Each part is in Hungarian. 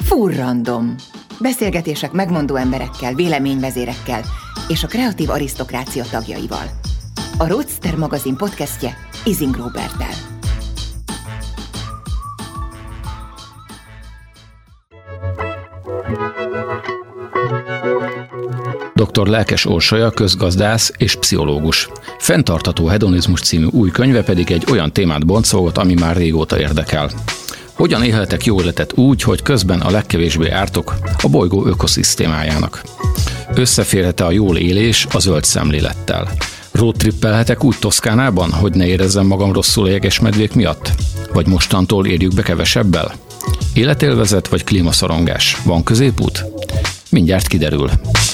Furrandom. Beszélgetések megmondó emberekkel, véleményvezérekkel és a kreatív arisztokrácia tagjaival. A Roadster magazin podcastje Ising Roberttel. Dr. Lelkes Orsolya közgazdász és pszichológus. Fenntartható hedonizmus című új könyve pedig egy olyan témát boncolgat, ami már régóta érdekel. Hogyan élhetek jó életet úgy, hogy közben a legkevésbé ártok a bolygó ökoszisztémájának? Összeférhet-e a jól élés a zöld szemlélettel? Roadtrippelhetek úgy Toszkánában, hogy ne érezzem magam rosszul a jegesmedvék miatt? Vagy mostantól érjük be kevesebbel? Életélvezet vagy klímaszorongás? Van középút? Mindjárt kiderül.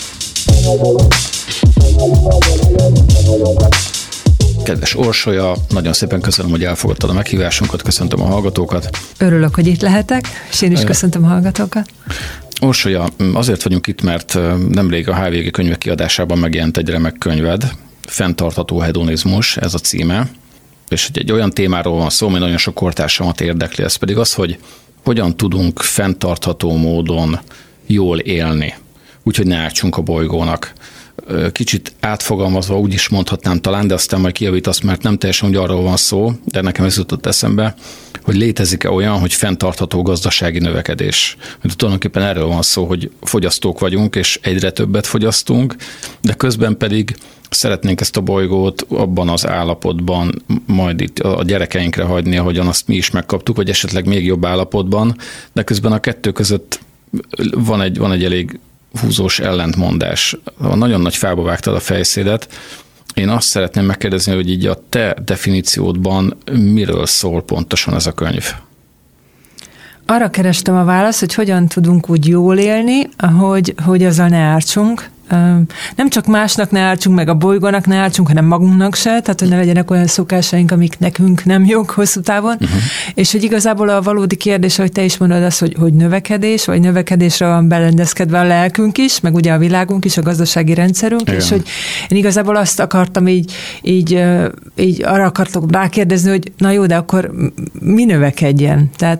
Kedves Orsolya, nagyon szépen köszönöm, hogy elfogadtad a meghívásunkat, köszöntöm a hallgatókat. Örülök, hogy itt lehetek, és én is köszöntöm a hallgatókat. Orsolya, azért vagyunk itt, mert nemrég a HVG könyvek kiadásában megjelent egy remek könyved, Fenntartható hedonizmus, ez a címe, és egy olyan témáról van szó, ami nagyon sok kortársamat érdekli, ez pedig az, hogy hogyan tudunk fenntartható módon jól élni, úgyhogy ne ártsunk a bolygónak. Kicsit átfogalmazva úgy is mondhatnám talán, de aztán majd kijavítasz, mert nem teljesen úgy arról van szó, de nekem ez jutott eszembe, hogy létezik-e olyan, hogy fenntartható gazdasági növekedés. Mert tulajdonképpen erről van szó, hogy fogyasztók vagyunk, és egyre többet fogyasztunk, de közben pedig szeretnénk ezt a bolygót abban az állapotban majd itt a gyerekeinkre hagyni, ahogyan azt mi is megkaptuk, vagy esetleg még jobb állapotban, de közben a kettő között van egy elég húzós ellentmondás. Nagyon nagy fába vágtad a fejszédet. Én azt szeretném megkérdezni, hogy így a te definíciódban miről szól pontosan ez a könyv? Arra kerestem a választ, hogy hogyan tudunk úgy jól élni, hogy azzal ne ártsunk. Nem csak másnak ne ártsunk, meg a bolygónak ne ártsunk, hanem magunknak se, tehát hogy ne legyenek olyan szokásaink, amik nekünk nem jók hosszú távon. És hogy igazából a valódi kérdés, hogy te is mondod azt, hogy növekedés, vagy növekedésre van berendezkedve a lelkünk is, meg ugye a világunk is, a gazdasági rendszerünk, igen. És hogy én igazából azt akartam így arra akartok rákérdezni, hogy na jó, de akkor mi növekedjen? Tehát,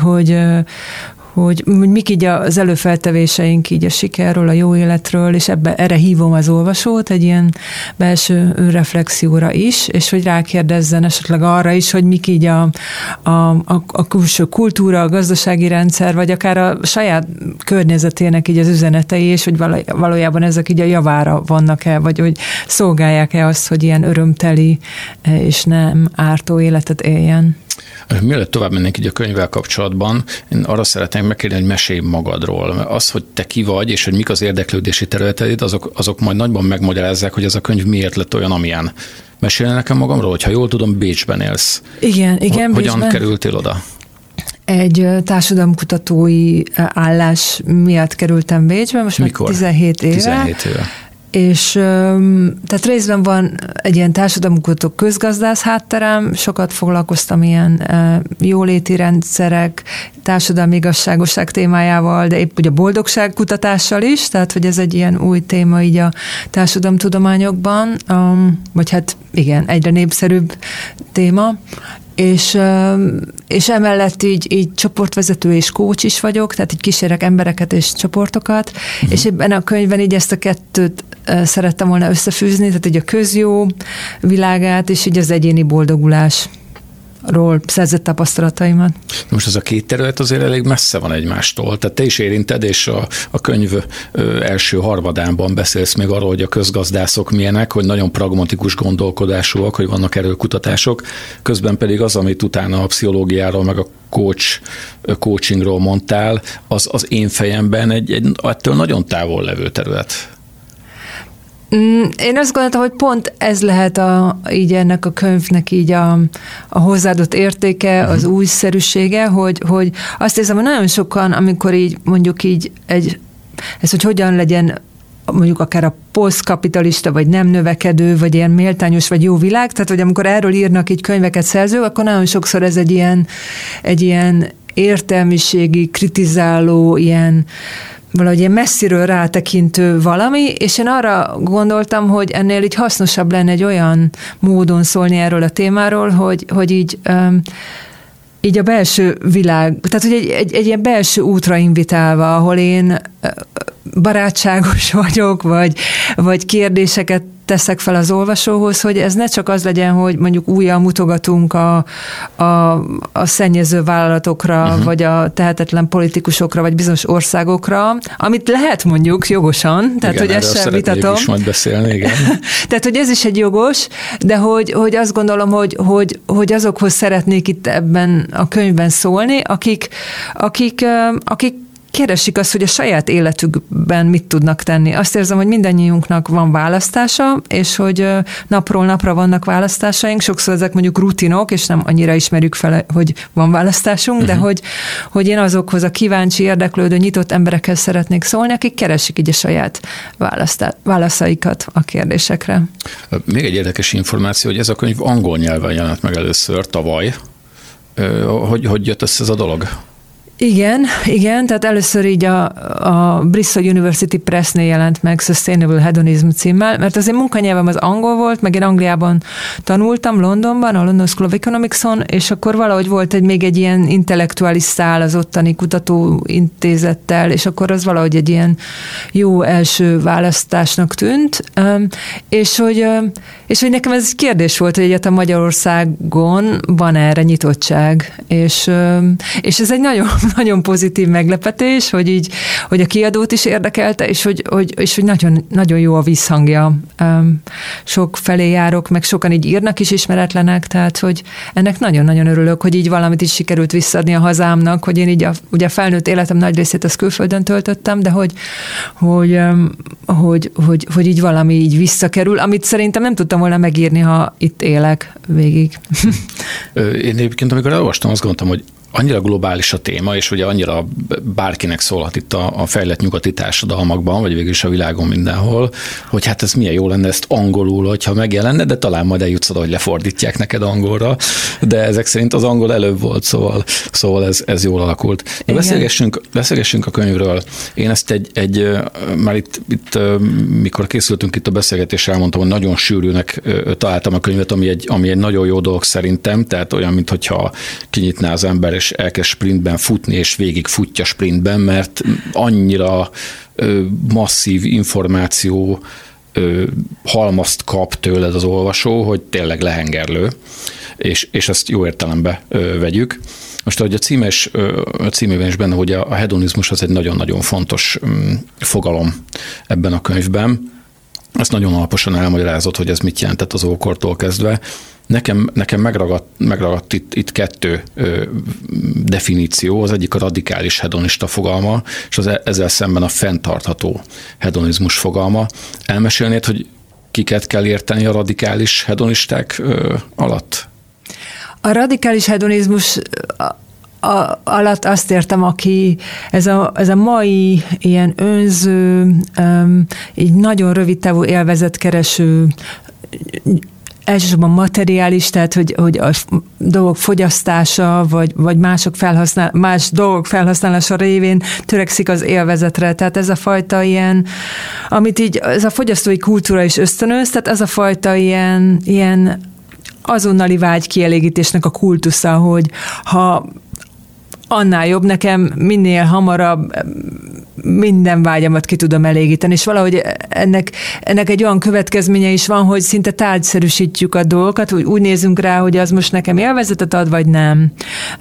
hogy mik így az előfeltevéseink így a sikerről, a jó életről, és erre hívom az olvasót egy ilyen belső önreflexióra is, és hogy rákérdezzen esetleg arra is, hogy mik így a külső kultúra, a gazdasági rendszer, vagy akár a saját környezetének így az üzenetei, és hogy valójában ezek így a javára vannak-e, vagy hogy szolgálják-e azt, hogy ilyen örömteli és nem ártó életet éljen. Mielőtt tovább mennénk így a könyvvel kapcsolatban, én arra szeretném megkérdezni, hogy mesélj magadról. Az, hogy te ki vagy, és hogy mik az érdeklődési területeid, azok majd nagyban megmagyarázzák, hogy ez a könyv miért lett olyan, amilyen. Mesélj nekem magamról, hogyha jól tudom, Bécsben élsz. Igen, Hogyan Bécsben kerültél oda? Egy társadalomkutatói állás miatt kerültem Bécsbe, most Mikor? már 17 éve. 17 éve. És tehát részben van egy ilyen társadalomkutató közgazdász hátterem, sokat foglalkoztam ilyen jóléti rendszerek, társadalmi igazságosság témájával, de épp ugye a boldogság kutatással is, tehát hogy ez egy ilyen új téma így a társadalomtudományokban, vagy hát igen, egyre népszerűbb téma. És emellett így csoportvezető és coach is vagyok, tehát így kísérek embereket és csoportokat, és ebben a könyvben így ezt a kettőt szerettem volna összefűzni, tehát így a közjó világát, és így az egyéni boldogulásról szerzett tapasztalataimat. Most ez a két terület azért elég messze van egymástól. Tehát te is érinted, és a könyv első harmadában beszélsz még arról, hogy a közgazdászok milyenek, hogy nagyon pragmatikus gondolkodásúak, hogy vannak erőkutatások, közben pedig az, amit utána a pszichológiáról, meg a coachingról mondtál, az én fejemben egy ettől nagyon távol levő terület. Én azt gondoltam, hogy pont ez lehet így ennek a könyvnek így a hozzáadott értéke, az újszerűsége, hogy azt érzem, hogy nagyon sokan, amikor így mondjuk így ez, hogy hogyan legyen mondjuk akár a posztkapitalista, vagy nem növekedő, vagy ilyen méltányos, vagy jó világ, tehát hogy amikor erről írnak így könyveket szerzők, akkor nagyon sokszor ez egy ilyen értelmiségi, kritizáló, ilyen valahogy ilyen messziről rátekintő valami, és én arra gondoltam, hogy ennél így hasznosabb lenne egy olyan módon szólni erről a témáról, hogy így így a belső világ, tehát hogy egy ilyen belső útra invitálva, ahol én barátságos vagyok, vagy kérdéseket teszek fel az olvasóhoz, hogy ez ne csak az legyen, hogy mondjuk újjal mutogatunk a szennyező vállalatokra, vagy a tehetetlen politikusokra, vagy bizonyos országokra, amit lehet mondjuk jogosan, tehát igen, hogy ezt sem vitatom. Is majd beszélni, igen. Tehát, hogy ez is egy jogos, de hogy azt gondolom, hogy azokhoz szeretnék itt ebben a könyvben szólni, akik keresik azt, hogy a saját életükben mit tudnak tenni. Azt érzem, hogy mindannyiunknak van választása, és hogy napról napra vannak választásaink, sokszor ezek mondjuk rutinok, és nem annyira ismerjük fel, hogy van választásunk, de hogy én azokhoz a kíváncsi, érdeklődő, nyitott emberekhez szeretnék szólni, akik keresik így a saját válaszaikat a kérdésekre. Még egy érdekes információ, hogy ez a könyv angol nyelven jelent meg először tavaly. Hogy jött össze ez a dolog? Igen, tehát először így a Bristol University Pressnél jelent meg Sustainable Hedonism címmel, mert az én munkanyelvem az angol volt, meg én Angliában tanultam, Londonban, a London School of Economics-on, és akkor valahogy volt még egy ilyen intellektuális szál az ottani kutatóintézettel, és akkor az valahogy egy ilyen jó első választásnak tűnt, és hogy nekem ez egy kérdés volt, hogy egyáltalán Magyarországon van erre nyitottság, és ez egy nagyon pozitív meglepetés, hogy a kiadót is érdekelte, és hogy nagyon, nagyon jó a visszhangja. Sok felé járok, meg sokan így írnak is ismeretlenek, tehát hogy ennek nagyon-nagyon örülök, hogy így valamit is sikerült visszaadni a hazámnak, hogy én így ugye a felnőtt életem nagy részét az külföldön töltöttem, de hogy így valami így visszakerül, amit szerintem nem tudtam volna megírni, ha itt élek végig. Én egyébként, amikor elolvastam, azt gondoltam, hogy annyira globális a téma, és ugye annyira bárkinek szólhat itt a fejlett nyugati társadalmakban, vagy végül is a világon mindenhol, hogy hát ez milyen jó lenne ezt angolul, hogyha megjelenne, de talán majd eljutsz oda, hogy lefordítják neked angolra, de ezek szerint az angol előbb volt, szóval ez jól alakult. Beszélgessünk a könyvről. Én ezt már itt mikor készültünk itt a beszélgetésre, elmondtam, hogy nagyon sűrűnek találtam a könyvet, ami egy nagyon jó dolog szerintem, tehát olyan, mintha kinyitná az ember, és elkezd sprintben futni, és végig futja sprintben, mert annyira masszív információ halmazt kap tőled az olvasó, hogy tényleg lehengerlő, és ezt jó értelembe vegyük. Most, ahogy a címében is benne, hogy a hedonizmus az egy nagyon-nagyon fontos fogalom ebben a könyvben. Ezt nagyon alaposan elmagyarázott, hogy ez mit jelentett az ókortól kezdve. Nekem megragadt itt kettő definíció, az egyik a radikális hedonista fogalma, és ezzel szemben a fenntartható hedonizmus fogalma. Elmesélnéd, hogy kiket kell érteni a radikális hedonisták alatt? A radikális hedonizmus alatt azt értem, aki ez a mai ilyen önző, így nagyon rövid távú élvezetkereső, elsősorban materiális, tehát hogy a dolgok fogyasztása, vagy más dolgok felhasználása révén törekszik az élvezetre. Tehát ez a fajta ilyen, amit így, ez a fogyasztói kultúra is ösztönöz, tehát ez a fajta ilyen azonnali vágykielégítésnek a kultusza, hogy ha annál jobb, nekem minél hamarabb minden vágyamat ki tudom elégíteni, és valahogy ennek egy olyan következménye is van, hogy szinte tárgyszerűsítjük a dolgokat, hogy úgy nézünk rá, hogy az most nekem élvezetet ad, vagy nem.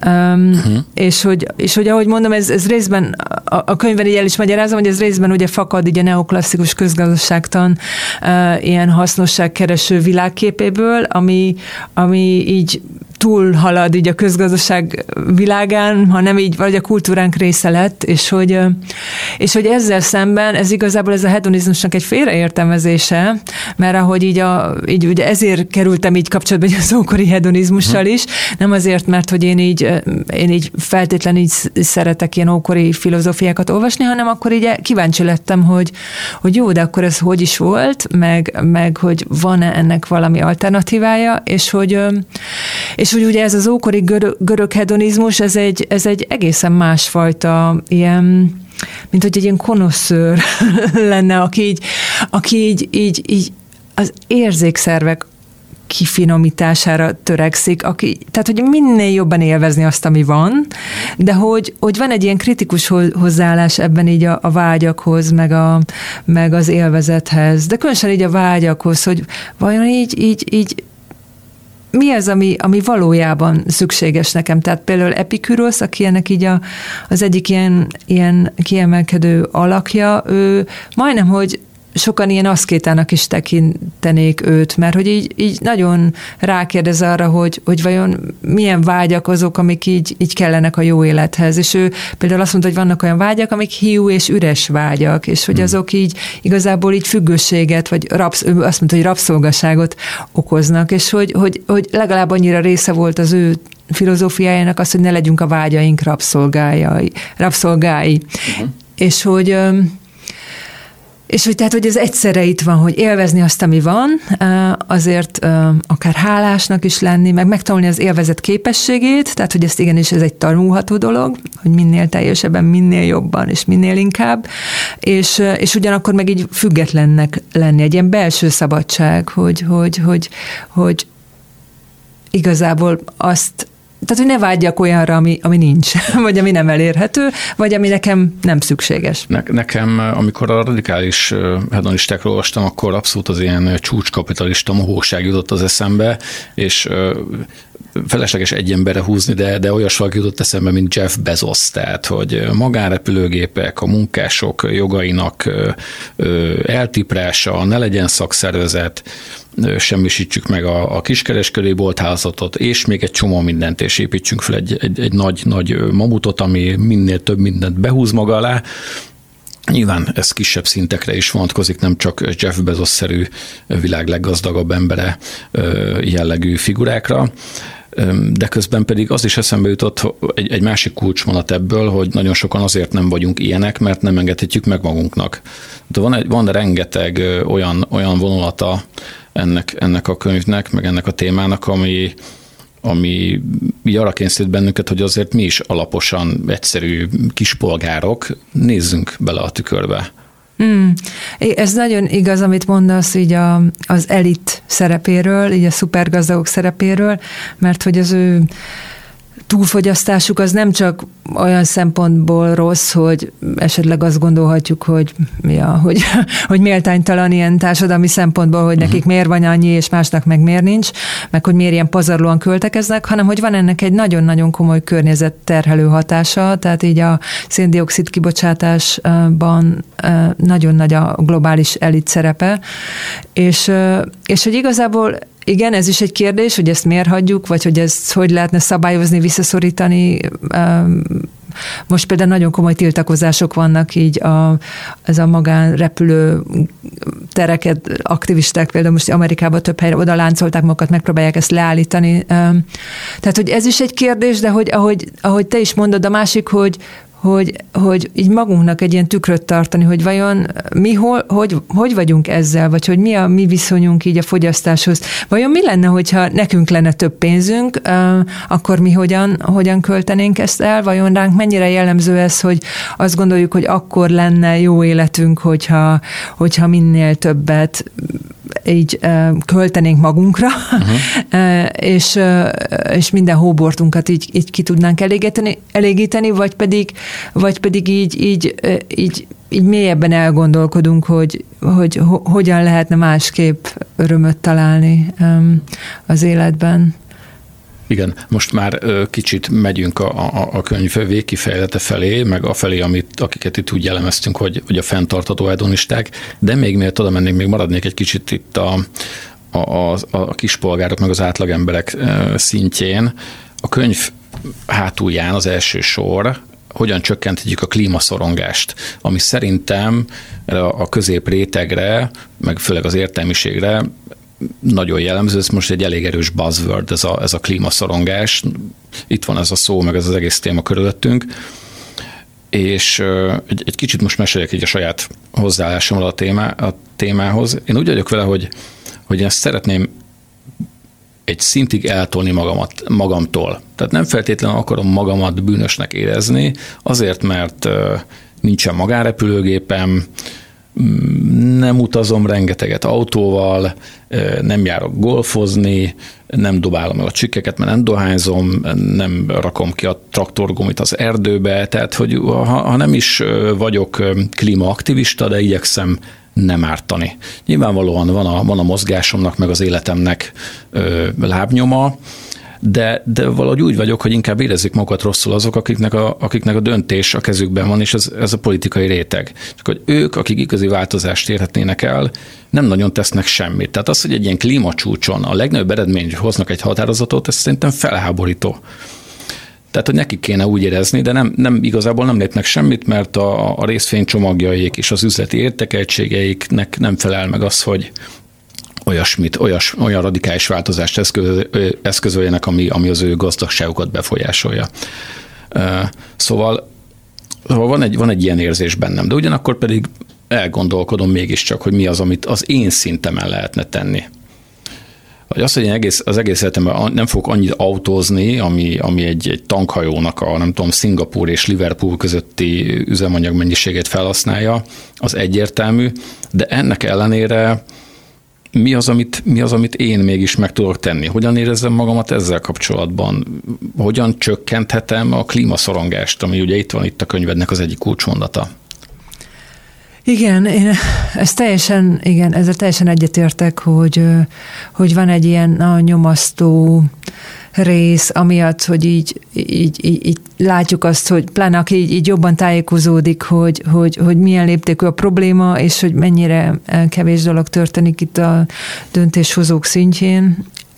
És hogy ahogy mondom, ez részben a könyvben így el is magyarázom, hogy ez részben ugye fakad így a neoklasszikus közgazdaságtan ilyen hasznosságkereső világképéből, ami így túlhalad így a közgazdaság világán, hanem így vagy a kultúránk része lett, és hogy ezzel szemben ez igazából ez a hedonizmusnak egy félreértelmezése, mert ahogy így ugye ezért kerültem így kapcsolatban az ókori hedonizmussal is, nem azért, mert hogy én így feltétlenül így szeretek ilyen ókori filozófiákat olvasni, hanem akkor így kíváncsi lettem, hogy jó, de akkor ez hogy is volt, meg hogy van-e ennek valami alternatívája, és hogy ugye ez az ókori görög hedonizmus, ez egy egészen másfajta ilyen, mint hogy egy ilyen konosszőr lenne, aki így az érzékszervek kifinomítására törekszik, tehát hogy minél jobban élvezni azt, ami van, de hogy van egy ilyen kritikus hozzáállás ebben így a vágyakhoz, meg az élvezethez, de különösen így a vágyakhoz, hogy vajon így mi az, ami valójában szükséges nekem? Tehát például Epikurosz, aki ennek így az egyik ilyen kiemelkedő alakja, ő majdnem, hogy sokan ilyen aszkétának is tekintenék őt, mert hogy így nagyon rákérdez arra, hogy vajon milyen vágyak azok, amik így kellenek a jó élethez. És ő például azt mondta, hogy vannak olyan vágyak, amik hiú és üres vágyak, és hogy azok így igazából így függőséget, vagy ő azt mondta, hogy rabszolgaságot okoznak, és hogy legalább annyira része volt az ő filozófiájának az, hogy ne legyünk a vágyaink rabszolgái. És hogy tehát, hogy ez egyszerre itt van, hogy élvezni azt, ami van, azért akár hálásnak is lenni, meg megtanulni az élvezet képességét, tehát, hogy ezt igenis ez egy tanulható dolog, hogy minél teljesebben, minél jobban, és minél inkább, és ugyanakkor meg így függetlennek lenni, egy ilyen belső szabadság, hogy igazából azt, tehát, hogy ne vágyjak olyanra, ami nincs, vagy ami nem elérhető, vagy ami nekem nem szükséges. Nekem, amikor a radikális hedonistákról olvastam, akkor abszolút az ilyen csúcskapitalista mohóság jutott az eszembe, és felesleges egy emberre húzni, de olyas valaki jutott eszembe, mint Jeff Bezos, tehát, hogy magánrepülőgépek, a munkások jogainak eltiprása, ne legyen szakszervezet, semmisítsük meg a kiskereskedői bolthálózatot, és még egy csomó mindent, és építsünk fel egy nagy mamutot, ami minél több mindent behúz maga alá. Nyilván ez kisebb szintekre is vonatkozik, nem csak Jeff Bezos-szerű világ leggazdagabb embere jellegű figurákra, de közben pedig az is eszembe jutott egy másik kulcsmondat ebből, hogy nagyon sokan azért nem vagyunk ilyenek, mert nem engedhetjük meg magunknak. De van rengeteg olyan vonulata ennek a könyvnek, meg ennek a témának, ami arra kényszerít bennünket, hogy azért mi is alaposan egyszerű kispolgárok, nézzünk bele a tükörbe. Ez nagyon igaz, amit mondasz így az elit szerepéről, így a szupergazdagok szerepéről, mert hogy az ő túlfogyasztásuk az nem csak olyan szempontból rossz, hogy esetleg azt gondolhatjuk, hogy méltánytalan ilyen társadalmi szempontból, hogy nekik miért van annyi, és másnak meg miért nincs, meg hogy miért ilyen pazarlóan költekeznek, hanem hogy van ennek egy nagyon-nagyon komoly környezetterhelő hatása, tehát így a szén-dioxid kibocsátásban nagyon nagy a globális elit szerepe, és hogy igazából igen, ez is egy kérdés, hogy ezt miért hagyjuk, vagy hogy ezt hogy lehetne szabályozni, visszaszorítani. Most például nagyon komoly tiltakozások vannak így ez a magánrepülő tereket, aktivisták például most Amerikában több helyre oda láncolták magukat, megpróbálják ezt leállítani. Tehát, hogy ez is egy kérdés, de hogy ahogy te is mondod, a másik, hogy így magunknak egy ilyen tükröt tartani, hogy vajon mi hogy vagyunk ezzel, vagy hogy mi a mi viszonyunk így a fogyasztáshoz. Vajon mi lenne, hogyha nekünk lenne több pénzünk, akkor mi hogyan költenénk ezt el? Vajon ránk mennyire jellemző ez, hogy azt gondoljuk, hogy akkor lenne jó életünk, hogyha minél többet így költenénk magunkra, és minden hóbortunkat így ki tudnánk elégíteni, vagy pedig így mélyebben elgondolkodunk, hogy hogyan lehetne másképp örömöt találni az életben. Igen, most már kicsit megyünk a könyv végkifejlete felé, meg a felé, akiket itt úgy jellemeztünk, hogy a fenntartható hedonisták, de még miért oda mennék, még maradnék egy kicsit itt a kispolgárok, meg az átlagemberek szintjén. A könyv hátulján az első sor, hogyan csökkenthetjük a klímaszorongást, ami szerintem a középrétegre, meg főleg az értelmiségre nagyon jellemző, ez most egy elég erős buzzword, ez a klímaszorongás. Itt van ez a szó, meg ez az egész téma körülöttünk. És egy kicsit most meséljek így a saját hozzáállásomról a témához. Én úgy vagyok vele, hogy ezt szeretném egy szintig eltolni magamtól. Tehát nem feltétlenül akarom magamat bűnösnek érezni, azért, mert nincsen magánrepülőgépem, nem utazom rengeteget autóval, nem járok golfozni, nem dobálom el a csikkeket, mert nem dohányzom, nem rakom ki a traktorgumit az erdőbe, tehát hogy ha nem is vagyok klímaaktivista, de igyekszem nem ártani. Nyilvánvalóan van a mozgásomnak, meg az életemnek lábnyoma, de valahogy úgy vagyok, hogy inkább érezzük magukat rosszul azok, akiknek a döntés a kezükben van, és ez a politikai réteg. Csak hogy ők, akik igazi változást érhetnének el, nem nagyon tesznek semmit. Tehát az, hogy egy ilyen klímacsúcson a legnagyobb eredményt hoznak egy határozatot, ez szerintem felháborító. Tehát, hogy nekik kéne úgy érezni, de igazából nem lépnek semmit, mert a részvénycsomagjaik és az üzleti értékeltségeiknek nem felel meg az, hogy olyan radikális változást eszközöljenek, ami az ő gazdagságukat befolyásolja. Szóval van egy ilyen érzés bennem, de ugyanakkor pedig elgondolkodom mégiscsak, hogy mi az, amit az én szintemen lehetne tenni. Vagy az, hogy én az egész életemben nem fogok annyit autózni, ami egy tankhajónak a, nem tudom, Szingapúr és Liverpool közötti üzemanyag mennyiségét felhasználja, az egyértelmű, de ennek ellenére mi az, amit én mégis meg tudok tenni? Hogyan érezzem magamat ezzel kapcsolatban? Hogyan csökkenthetem a klímaszorongást, ami ugye itt a könyvednek az egyik kulcsmondata? Igen, ezzel teljesen egyetértek, hogy van egy ilyen nyomasztó rész, amiatt, hogy így látjuk azt, hogy pláne aki így jobban tájékozódik, hogy milyen léptékű a probléma, és hogy mennyire kevés dolog történik itt a döntéshozók szintjén,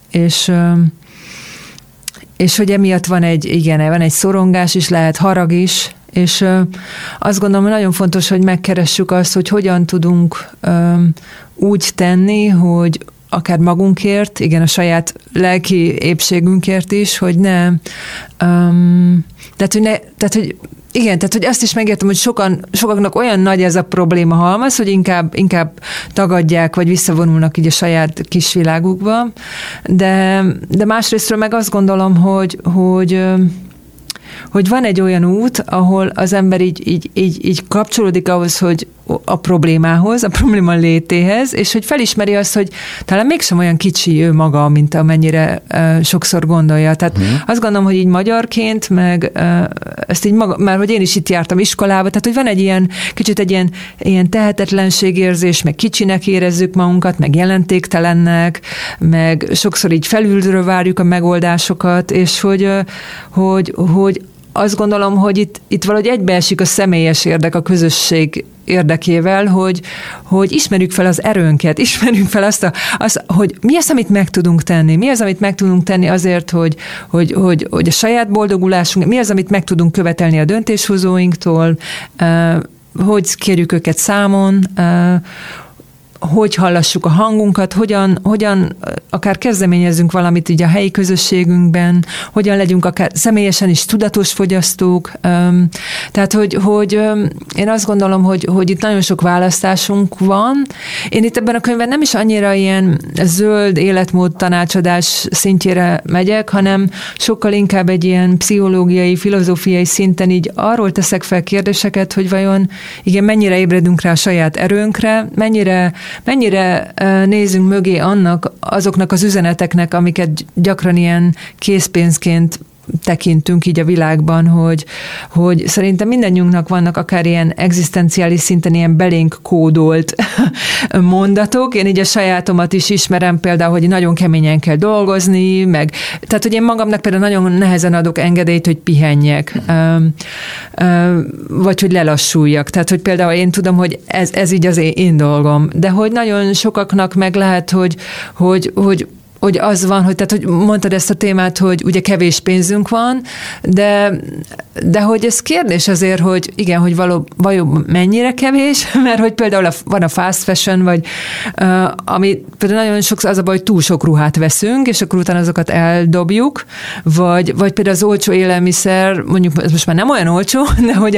és hogy emiatt van egy szorongás is, lehet harag is, és azt gondolom, hogy nagyon fontos, hogy megkeressük azt, hogy hogyan tudunk úgy tenni, hogy akár magunkért, igen, a saját lelki épségünkért is, hogy ne, tehát hogy azt is megértem, hogy sokaknak olyan nagy ez a probléma halmaz, hogy inkább tagadják, vagy visszavonulnak így a saját kis világukba, de másrésztről meg azt gondolom, hogy van egy olyan út, ahol az ember így kapcsolódik ahhoz, hogy a problémához, a probléma létéhez, és hogy felismeri azt, hogy talán mégsem olyan kicsi ő maga, mint amennyire sokszor gondolja. Tehát azt gondolom, hogy így magyarként, meg ezt így maga, már hogy én is itt jártam iskolába, tehát hogy van egy ilyen, kicsit egy ilyen tehetetlenségérzés, meg kicsinek érezzük magunkat, meg jelentéktelennek, meg sokszor így felülről várjuk a megoldásokat, és hogy azt gondolom, hogy itt valahogy egybeesik a személyes érdek a közösség érdekével, hogy ismerjük fel az erőnket, ismerjük fel azt, hogy mi az, amit meg tudunk tenni, mi az, amit meg tudunk tenni azért, hogy a saját boldogulásunk, mi az, amit meg tudunk követelni a döntéshozóinktól, hogy kérjük őket számon, hogy hallassuk a hangunkat, hogyan akár kezdeményezzünk valamit így a helyi közösségünkben, hogyan legyünk akár személyesen is tudatos fogyasztók. Tehát, hogy én azt gondolom, hogy itt nagyon sok választásunk van. Én itt ebben a könyvben nem is annyira ilyen zöld életmód tanácsadás szintjére megyek, hanem sokkal inkább egy ilyen pszichológiai, filozófiai szinten így arról teszek fel kérdéseket, hogy vajon igen, mennyire ébredünk rá a saját erőnkre, mennyire nézünk mögé azoknak az üzeneteknek, amiket gyakran ilyen készpénzként tekintünk így a világban, hogy szerintem mindannyiunknak vannak akár ilyen egzisztenciális szinten ilyen belénk kódolt mondatok. Én így a sajátomat is ismerem például, hogy nagyon keményen kell dolgozni, tehát hogy én magamnak például nagyon nehezen adok engedélyt, hogy pihenjek, vagy hogy lelassuljak. Tehát, hogy például én tudom, hogy ez így az én dolgom. De hogy nagyon sokaknak meg lehet, hogy az van, hogy mondtad ezt a témát, hogy ugye kevés pénzünk van, de hogy ez kérdés azért, hogy igen, hogy valóban mennyire kevés, mert hogy például van a fast fashion, vagy ami például nagyon sokszor az a baj, hogy túl sok ruhát veszünk, és akkor utána azokat eldobjuk, vagy például az olcsó élelmiszer, mondjuk ez most már nem olyan olcsó, de hogy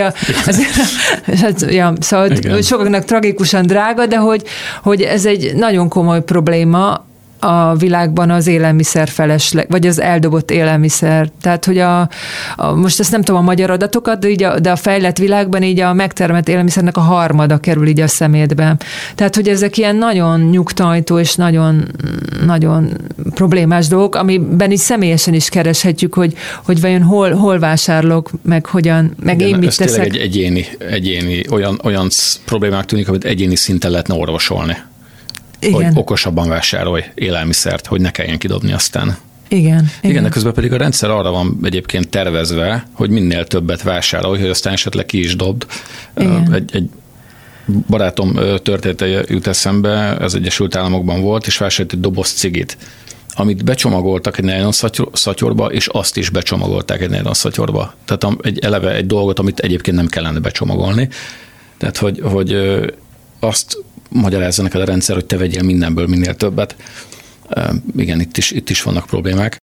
szóval sokaknak tragikusan drága, de hogy ez egy nagyon komoly probléma, a világban az élelmiszer felesleg, vagy az eldobott élelmiszer. Tehát, hogy most ezt nem tudom a magyar adatokat, de a fejlett világban így a megtermelt élelmiszernek a harmada kerül így a szemétbe. Tehát, hogy ezek ilyen nagyon nyugtalanító és nagyon, nagyon problémás dolgok, amiben így személyesen is kereshetjük, hogy vajon hol vásárolok, meg hogyan, meg igen, én mit teszek. Ez tényleg egy egyéni olyan problémák tűnik, amit egyéni szinten lehetne orvosolni. Igen. Hogy okosabban vásárolj élelmiszert, hogy ne kelljen kidobni aztán. Igen, de közben pedig a rendszer arra van egyébként tervezve, hogy minél többet vásárolj, hogy aztán esetleg ki is dobd. Egy barátom története jut eszembe, ez Egyesült Államokban volt, és vásárolt egy doboz cigit, amit becsomagoltak egy nylon szatyorba, és azt is becsomagolták egy nylon szatyorba. Tehát eleve egy dolgot, amit egyébként nem kellene becsomagolni. Tehát, hogy azt magyarázza neked a rendszer, hogy te vegyél mindenből minél többet. Igen, itt is vannak problémák.